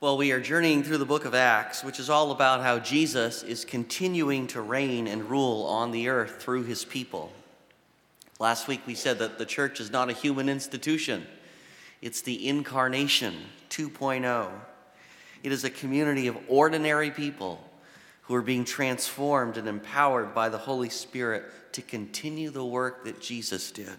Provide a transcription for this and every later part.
Well, we are journeying through the book of Acts, which is all about how Jesus is continuing to reign and rule on the earth through his people. Last week we said that the church is not a human institution. It's the Incarnation 2.0. It is a community of ordinary people who are being transformed and empowered by the Holy Spirit to continue the work that Jesus did.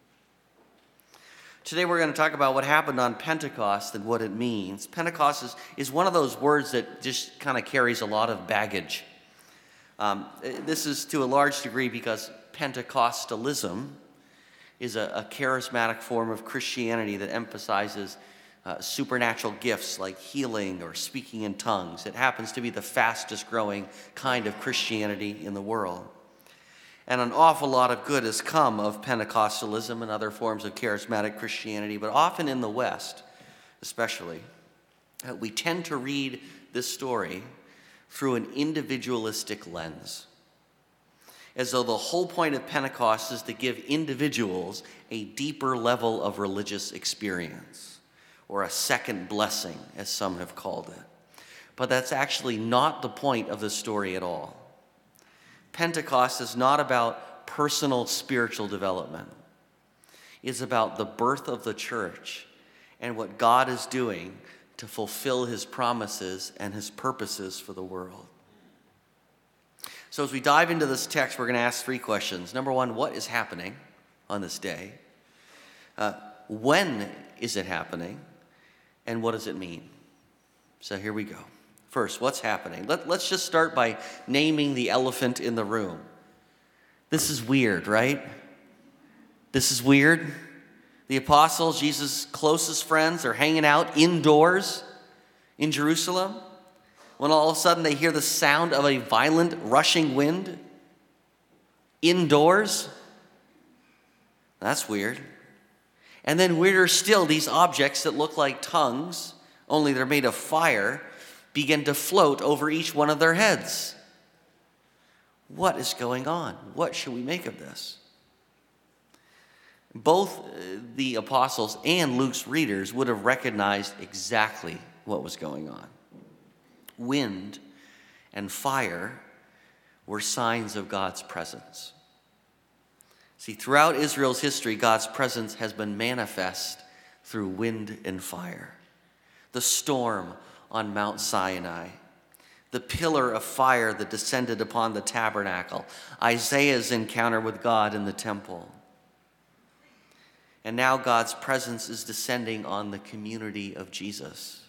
Today we're going to talk about what happened on Pentecost and what it means. Pentecost is one of those words that just kind of carries a lot of baggage. This is to a large degree because Pentecostalism is a charismatic form of Christianity that emphasizes supernatural gifts like healing or speaking in tongues. It happens to be the fastest growing kind of Christianity in the world. And an awful lot of good has come of Pentecostalism and other forms of charismatic Christianity, but often in the West, especially, we tend to read this story through an individualistic lens, as though the whole point of Pentecost is to give individuals a deeper level of religious experience, or a second blessing, as some have called it. But that's actually not the point of the story at all. Pentecost is not about personal spiritual development. It's about the birth of the church and what God is doing to fulfill his promises and his purposes for the world. So as we dive into this text, we're going to ask three questions. Number one, what is happening on this day? When is it happening? And what does it mean? So here we go. First, what's happening? Let's just start by naming the elephant in the room. This is weird, right? This is weird. The apostles, Jesus' closest friends, are hanging out indoors in Jerusalem when all of a sudden they hear the sound of a violent rushing wind indoors. That's weird. And then weirder still, these objects that look like tongues, only they're made of fire, begin to float over each one of their heads. What is going on? What should we make of this? Both the apostles and Luke's readers would have recognized exactly what was going on. Wind and fire were signs of God's presence. See, throughout Israel's history, God's presence has been manifest through wind and fire. The storm on Mount Sinai, the pillar of fire that descended upon the tabernacle, Isaiah's encounter with God in the temple. And now God's presence is descending on the community of Jesus.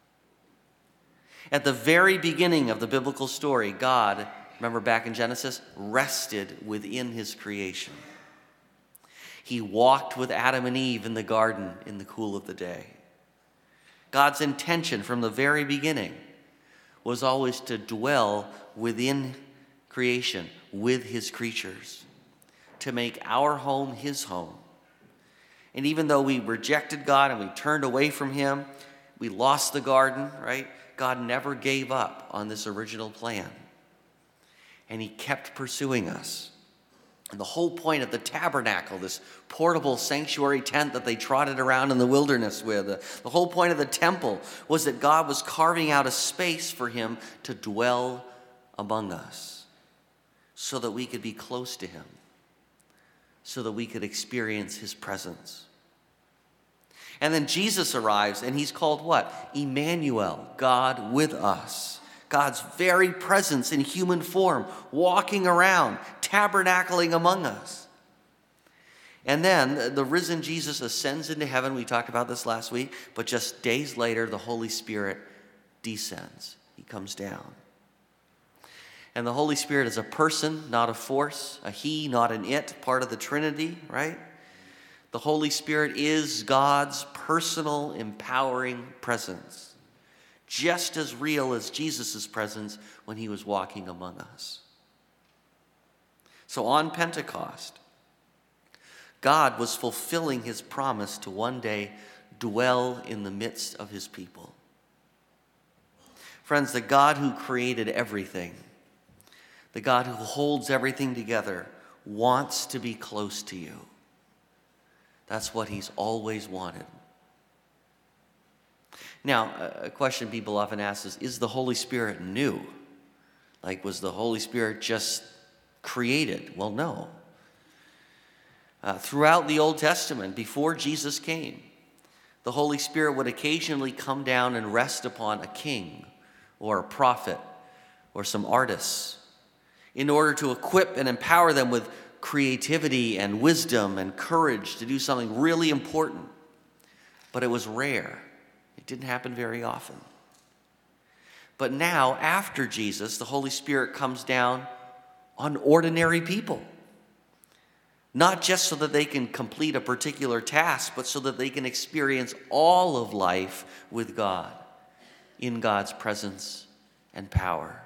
At the very beginning of the biblical story, God, remember back in Genesis, rested within his creation. He walked with Adam and Eve in the garden in the cool of the day. God's intention from the very beginning was always to dwell within creation, with his creatures, to make our home his home. And even though we rejected God and we turned away from him, we lost the garden, right? God never gave up on this original plan. And he kept pursuing us. And the whole point of the tabernacle, this portable sanctuary tent that they trotted around in the wilderness with, the whole point of the temple was that God was carving out a space for him to dwell among us so that we could be close to him, so that we could experience his presence. And then Jesus arrives, and he's called what? Emmanuel, God with us. God's very presence in human form, walking around, tabernacling among us. And then the risen Jesus ascends into heaven. We talked about this last week. But just days later, the Holy Spirit descends. He comes down. And the Holy Spirit is a person, not a force. A he, not an it, part of the Trinity, right? The Holy Spirit is God's personal, empowering presence. Just as real as Jesus' presence when he was walking among us. So on Pentecost, God was fulfilling his promise to one day dwell in the midst of his people. Friends, the God who created everything, the God who holds everything together, wants to be close to you. That's what he's always wanted. Now, a question people often ask is the Holy Spirit new? Like, was the Holy Spirit just created? Well, no. Throughout the Old Testament, before Jesus came, the Holy Spirit would occasionally come down and rest upon a king or a prophet or some artists in order to equip and empower them with creativity and wisdom and courage to do something really important. But it was rare. It didn't happen very often. But now, after Jesus, the Holy Spirit comes down on ordinary people. Not just so that they can complete a particular task, but so that they can experience all of life with God, in God's presence and power.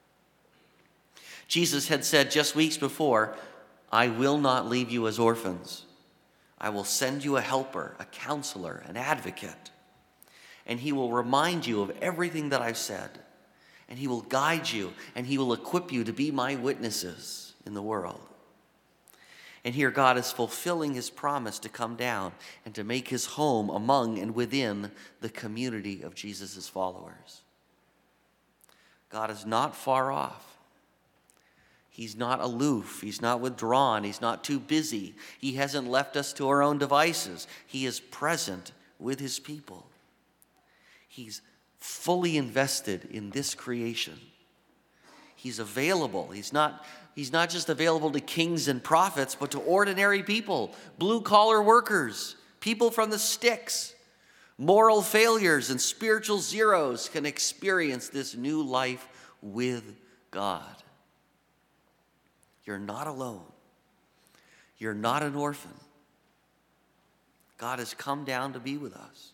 Jesus had said just weeks before, I will not leave you as orphans. I will send you a helper, a counselor, an advocate. And he will remind you of everything that I've said. And he will guide you, and he will equip you to be my witnesses in the world. And here God is fulfilling his promise to come down and to make his home among and within the community of Jesus' followers. God is not far off. He's not aloof. He's not withdrawn. He's not too busy. He hasn't left us to our own devices. He is present with his people. He's fully invested in this creation. He's available. He's not just available to kings and prophets, but to ordinary people, blue-collar workers, people from the sticks. Moral failures and spiritual zeros can experience this new life with God. You're not alone. You're not an orphan. God has come down to be with us.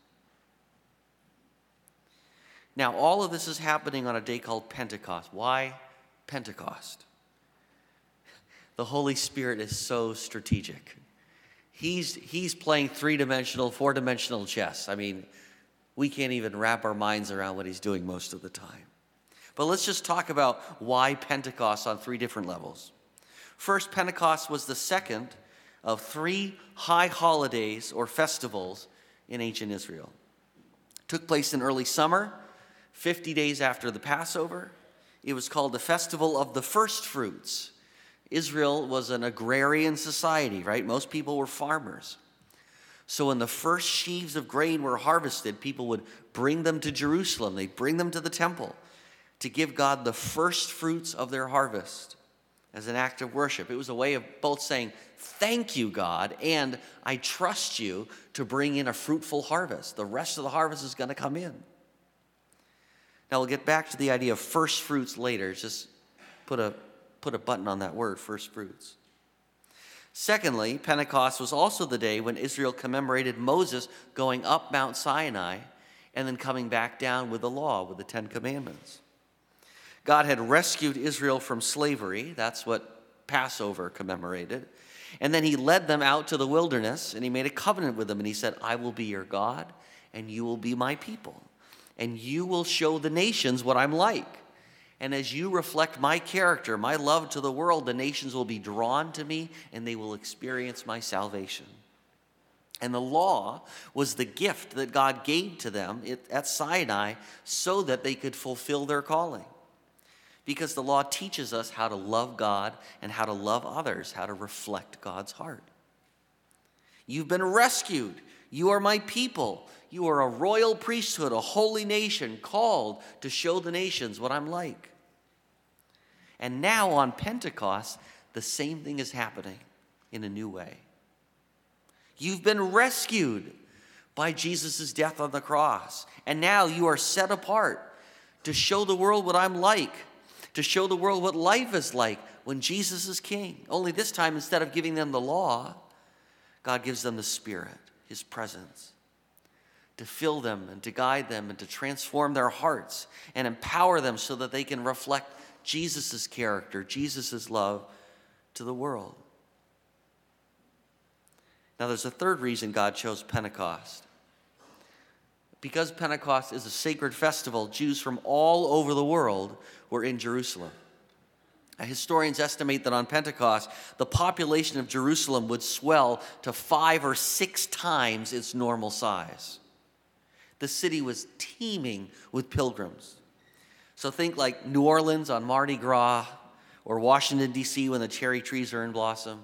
Now, all of this is happening on a day called Pentecost. Why Pentecost? The Holy Spirit is so strategic. He's playing three-dimensional, four-dimensional chess. I mean, we can't even wrap our minds around what he's doing most of the time. But let's just talk about why Pentecost on three different levels. First, Pentecost was the second of three high holidays or festivals in ancient Israel. It took place in early summer, 50 days after the Passover. It was called the Festival of the First Fruits. Israel was an agrarian society, right? Most people were farmers. So when the first sheaves of grain were harvested, people would bring them to Jerusalem. They'd bring them to the temple to give God the first fruits of their harvest as an act of worship. It was a way of both saying, thank you, God, and I trust you to bring in a fruitful harvest. The rest of the harvest is going to come in. Now, we'll get back to the idea of first fruits later. Just put a button on that word, first fruits. Secondly, Pentecost was also the day when Israel commemorated Moses going up Mount Sinai and then coming back down with the law, with the Ten Commandments. God had rescued Israel from slavery. That's what Passover commemorated. And then he led them out to the wilderness, and he made a covenant with them, and he said, I will be your God, and you will be my people. And you will show the nations what I'm like. And as you reflect my character, my love to the world, the nations will be drawn to me, and they will experience my salvation. And the law was the gift that God gave to them at Sinai so that they could fulfill their calling. Because the law teaches us how to love God and how to love others, how to reflect God's heart. You've been rescued. You are my people. You are a royal priesthood, a holy nation, called to show the nations what I'm like. And now on Pentecost, the same thing is happening in a new way. You've been rescued by Jesus' death on the cross. And now you are set apart to show the world what I'm like, to show the world what life is like when Jesus is king. Only this time, instead of giving them the law, God gives them the Spirit, his presence, to fill them and to guide them and to transform their hearts and empower them so that they can reflect Jesus' character, Jesus' love to the world. Now, there's a third reason God chose Pentecost. Because Pentecost is a sacred festival, Jews from all over the world were in Jerusalem. Historians estimate that on Pentecost, the population of Jerusalem would swell to 5 or 6 times its normal size. The city was teeming with pilgrims. So think like New Orleans on Mardi Gras or Washington, D.C. when the cherry trees are in blossom.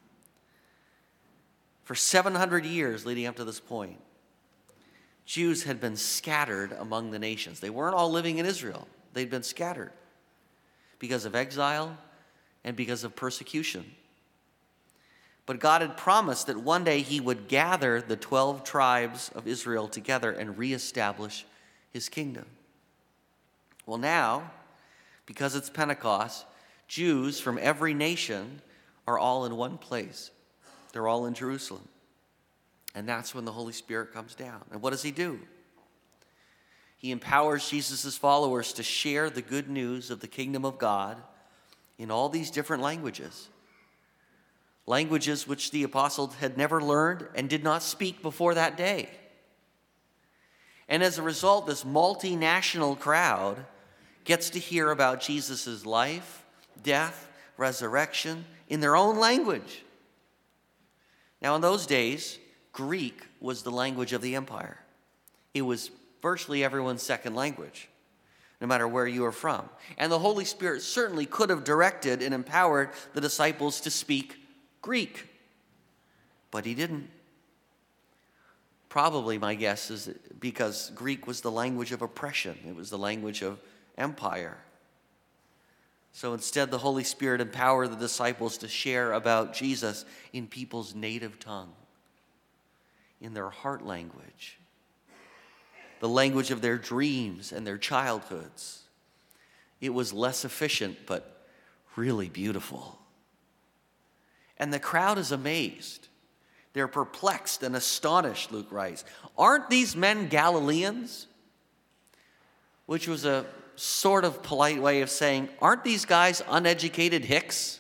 For 700 years leading up to this point, Jews had been scattered among the nations. They weren't all living in Israel. They'd been scattered because of exile and because of persecution. But God had promised that one day he would gather the 12 tribes of Israel together and reestablish his kingdom. Well, now, because it's Pentecost, Jews from every nation are all in one place. They're all in Jerusalem. And that's when the Holy Spirit comes down. And what does he do? He empowers Jesus' followers to share the good news of the kingdom of God in all these different languages. Languages which the apostles had never learned and did not speak before that day. And as a result, this multinational crowd gets to hear about Jesus' life, death, resurrection in their own language. Now, in those days, Greek was the language of the empire. It was virtually everyone's second language, no matter where you were from. And the Holy Spirit certainly could have directed and empowered the disciples to speak Greek, but he didn't. Probably, my guess is because Greek was the language of oppression. It was the language of empire. So instead, the Holy Spirit empowered the disciples to share about Jesus in people's native tongue, in their heart language, the language of their dreams and their childhoods. It was less efficient, but really beautiful. And the crowd is amazed. They're perplexed and astonished, Luke writes. Aren't these men Galileans? Which was a sort of polite way of saying, aren't these guys uneducated hicks?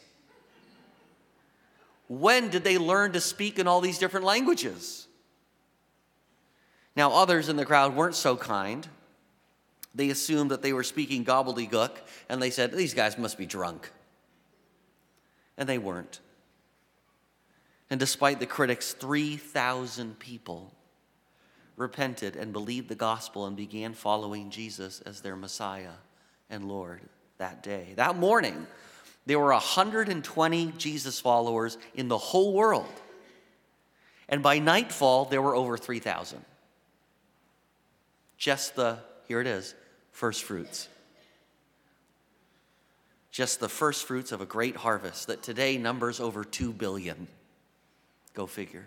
When did they learn to speak in all these different languages? Now, others in the crowd weren't so kind. They assumed that they were speaking gobbledygook, and they said, these guys must be drunk. And they weren't. And despite the critics, 3,000 people repented and believed the gospel and began following Jesus as their Messiah and Lord that day. That morning, there were 120 Jesus followers in the whole world. And by nightfall, there were over 3,000. Just here it is, first fruits. Just the first fruits of a great harvest that today numbers over 2 billion. Go figure.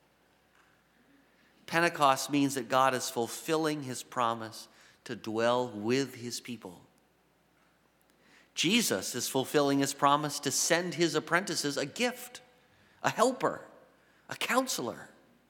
Pentecost means that God is fulfilling his promise to dwell with his people. Jesus is fulfilling his promise to send his apprentices a gift, a helper, a counselor.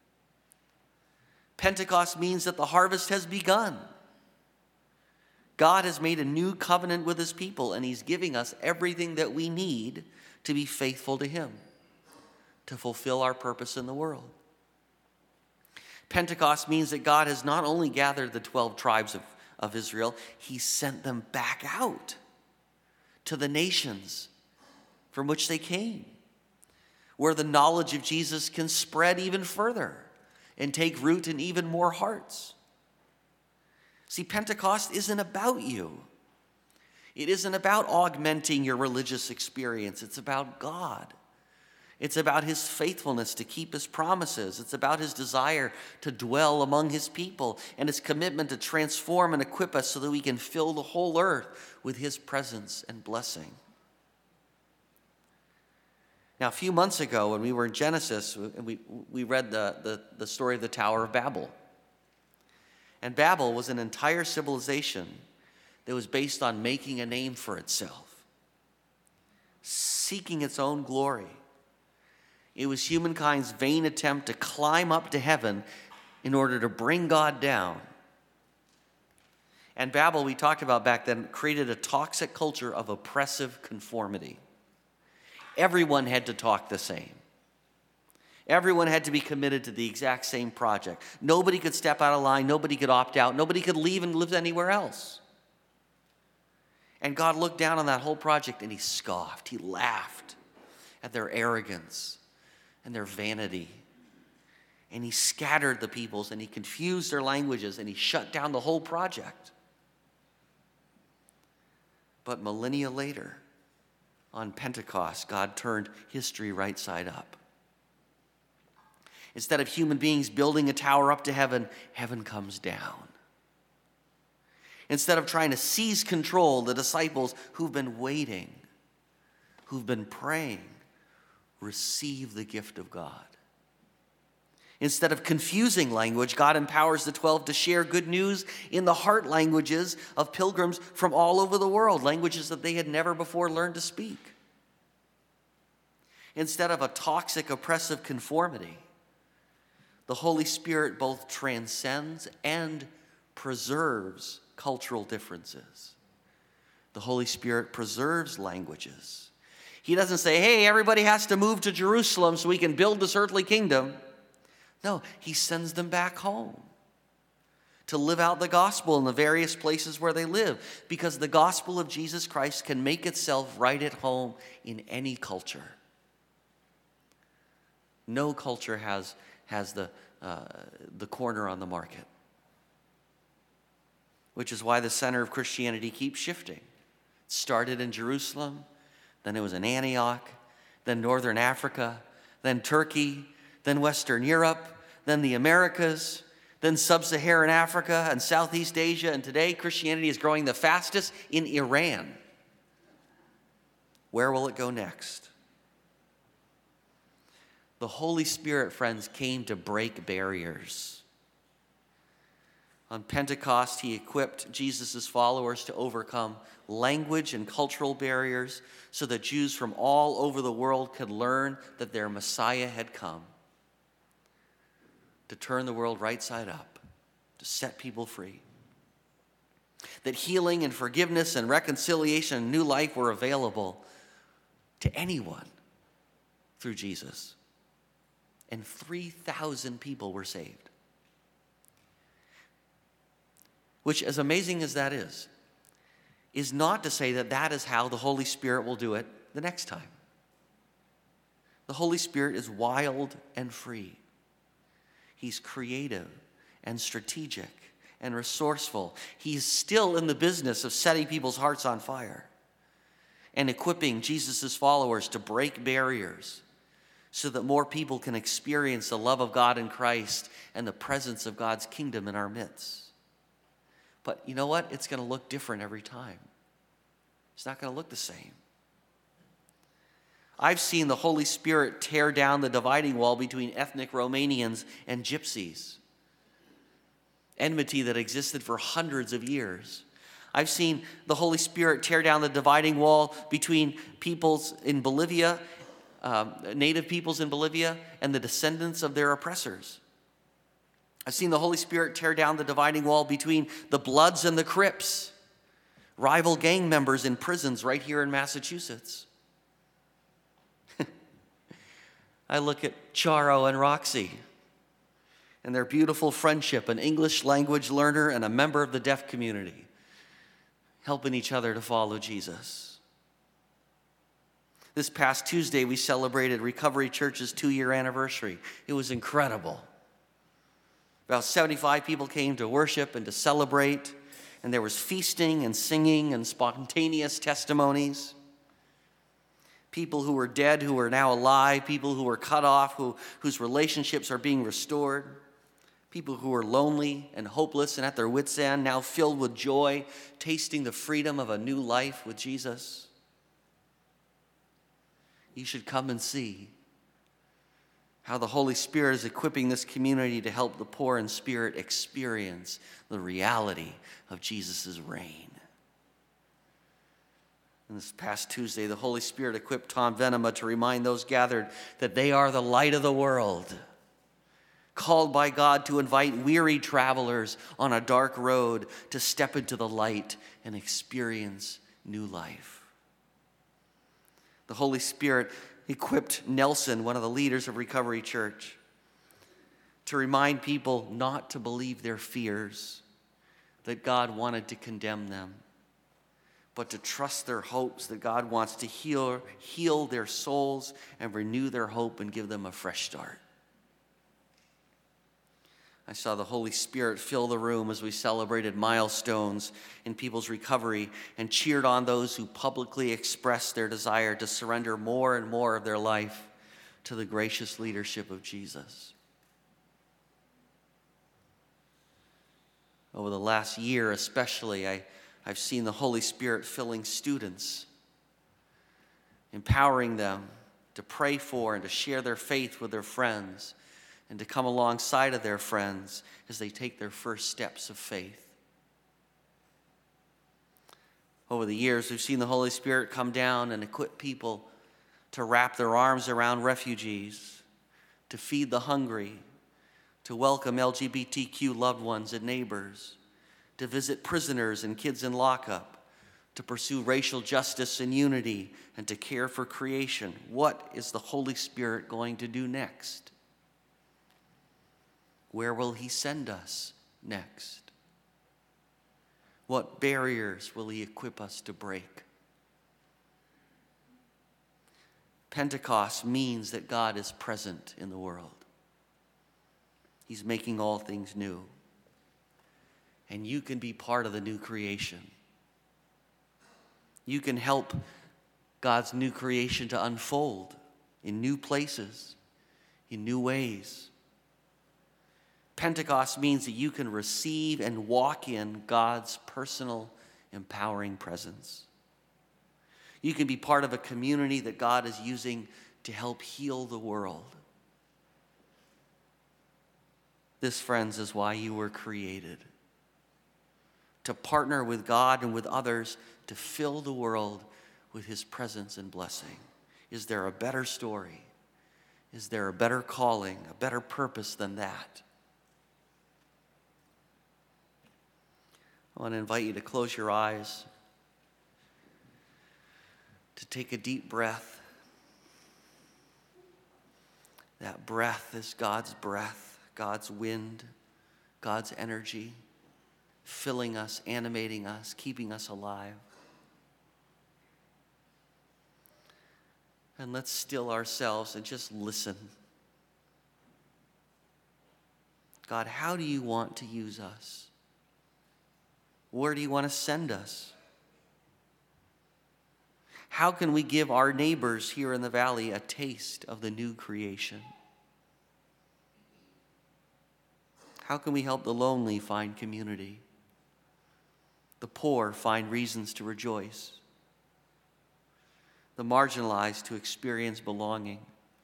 Pentecost means that the harvest has begun. God has made a new covenant with his people, and he's giving us everything that we need to be faithful to him, to fulfill our purpose in the world. Pentecost means that God has not only gathered the 12 tribes of Israel, he sent them back out to the nations from which they came, where the knowledge of Jesus can spread even further and take root in even more hearts. See, Pentecost isn't about you. It isn't about augmenting your religious experience. It's about God. It's about his faithfulness to keep his promises. It's about his desire to dwell among his people and his commitment to transform and equip us so that we can fill the whole earth with his presence and blessing. Now, a few months ago when we were in Genesis, we read the story of the Tower of Babel. And Babel was an entire civilization that was based on making a name for itself, seeking its own glory. It was humankind's vain attempt to climb up to heaven in order to bring God down. And Babel, we talked about back then, created a toxic culture of oppressive conformity. Everyone had to talk the same. Everyone had to be committed to the exact same project. Nobody could step out of line. Nobody could opt out. Nobody could leave and live anywhere else. And God looked down on that whole project and he scoffed. He laughed at their arrogance and their vanity. and he scattered the peoples, and he confused their languages, and he shut down the whole project. But millennia later, on Pentecost, God turned history right side up. Instead of human beings building a tower up to heaven, heaven comes down. Instead of trying to seize control, the disciples who've been waiting, who've been praying, receive the gift of God. Instead of confusing language, God empowers the 12 to share good news in the heart languages of pilgrims from all over the world, languages that they had never before learned to speak. Instead of a toxic, oppressive conformity, the Holy Spirit both transcends and preserves cultural differences. The Holy Spirit preserves languages. He doesn't say, hey, everybody has to move to Jerusalem so we can build this earthly kingdom. No, he sends them back home to live out the gospel in the various places where they live, because the gospel of Jesus Christ can make itself right at home in any culture. No culture has the corner on the market, which is why the center of Christianity keeps shifting. It started in Jerusalem, then it was in Antioch, then Northern Africa, then Turkey, then Western Europe, then the Americas, then Sub-Saharan Africa and Southeast Asia, and today Christianity is growing the fastest in Iran. Where will it go next? The Holy Spirit, friends, came to break barriers. On Pentecost, he equipped Jesus' followers to overcome language and cultural barriers so that Jews from all over the world could learn that their Messiah had come to turn the world right side up, to set people free. That healing and forgiveness and reconciliation and new life were available to anyone through Jesus. And 3,000 people were saved. Which, as amazing as that is not to say that that is how the Holy Spirit will do it the next time. The Holy Spirit is wild and free. He's creative and strategic and resourceful. He's still in the business of setting people's hearts on fire and equipping Jesus' followers to break barriers so that more people can experience the love of God in Christ and the presence of God's kingdom in our midst. But you know what? It's going to look different every time. It's not going to look the same. I've seen the Holy Spirit tear down the dividing wall between ethnic Romanians and Gypsies. Enmity that existed for hundreds of years. I've seen the Holy Spirit tear down the dividing wall between peoples in Bolivia, native peoples in Bolivia, and the descendants of their oppressors. I've seen the Holy Spirit tear down the dividing wall between the Bloods and the Crips, rival gang members in prisons right here in Massachusetts. I look at Charo and Roxy and their beautiful friendship, an English language learner and a member of the deaf community, helping each other to follow Jesus. This past Tuesday, we celebrated Recovery Church's 2-year anniversary. It was incredible. About 75 people came to worship and to celebrate, and there was feasting and singing and spontaneous testimonies. People who were dead who are now alive, people who were cut off, whose relationships are being restored, people who were lonely and hopeless and at their wits' end, now filled with joy, tasting the freedom of a new life with Jesus. You should come and see how the Holy Spirit is equipping this community to help the poor in spirit experience the reality of Jesus' reign. And this past Tuesday, the Holy Spirit equipped Tom Venema to remind those gathered that they are the light of the world, called by God to invite weary travelers on a dark road to step into the light and experience new life. The Holy Spirit equipped Nelson, one of the leaders of Recovery Church, to remind people not to believe their fears, that God wanted to condemn them, but to trust their hopes, that God wants to heal their souls and renew their hope and give them a fresh start. I saw the Holy Spirit fill the room as we celebrated milestones in people's recovery and cheered on those who publicly expressed their desire to surrender more and more of their life to the gracious leadership of Jesus. Over the last year especially, I've seen the Holy Spirit filling students, empowering them to pray for and to share their faith with their friends, and to come alongside of their friends as they take their first steps of faith. Over the years, we've seen the Holy Spirit come down and equip people to wrap their arms around refugees, to feed the hungry, to welcome LGBTQ loved ones and neighbors, to visit prisoners and kids in lockup, to pursue racial justice and unity, and to care for creation. What is the Holy Spirit going to do next? Where will he send us next? What barriers will he equip us to break? Pentecost means that God is present in the world. He's making all things new. And you can be part of the new creation. You can help God's new creation to unfold in new places, in new ways. Pentecost means that you can receive and walk in God's personal, empowering presence. You can be part of a community that God is using to help heal the world. This, friends, is why you were created. To partner with God and with others to fill the world with his presence and blessing. Is there a better story? Is there a better calling, a better purpose than that? I want to invite you to close your eyes, to take a deep breath. That breath is God's breath, God's wind, God's energy, filling us, animating us, keeping us alive. And let's still ourselves and just listen. God, how do you want to use us? Where do you want to send us? How can we give our neighbors here in the valley a taste of the new creation? How can we help the lonely find community? The poor find reasons to rejoice. The marginalized to experience belonging.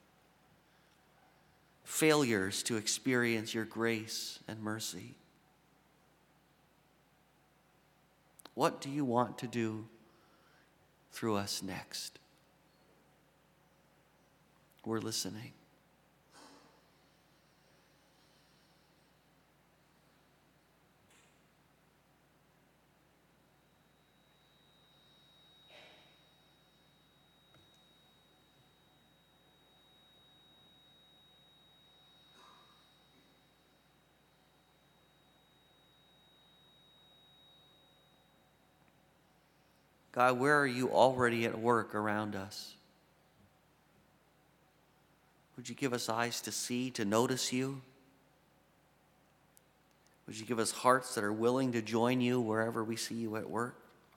Failures to experience your grace and mercy. What do you want to do through us next? We're listening. God, where are you already at work around us? Would you give us eyes to see, to notice you? Would you give us hearts that are willing to join you wherever we see you at work?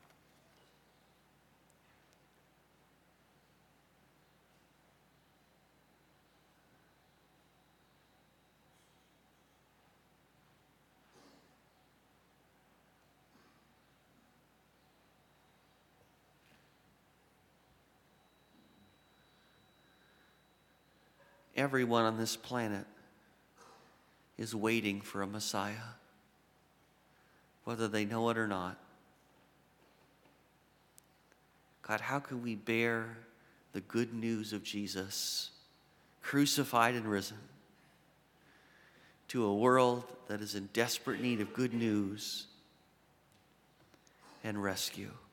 Everyone on this planet is waiting for a Messiah, whether they know it or not. God, how can we bear the good news of Jesus, crucified and risen, to a world that is in desperate need of good news and rescue?